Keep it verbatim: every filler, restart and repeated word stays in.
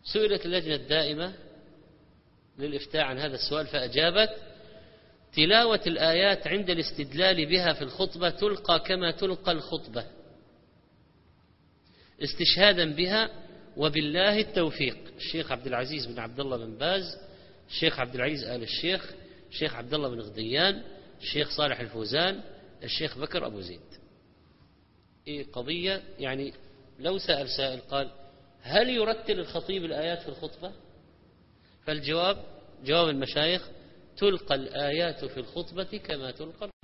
سئلت اللجنة الدائمة للإفتاء عن هذا السؤال فأجابت: تلاوة الآيات عند الاستدلال بها في الخطبة تلقى كما تلقى الخطبة استشهادا بها، وبالله التوفيق. الشيخ عبد العزيز بن عبد الله بن باز، الشيخ عبد العزيز آل الشيخ، الشيخ عبد الله بن غديان، الشيخ صالح الفوزان، الشيخ بكر أبو زيد. إيه قضية يعني لو سأل سائل قال: هل يرتل الخطيب الآيات في الخطبة؟ فالجواب جواب المشايخ: تلقى الآيات في الخطبة كما تلقى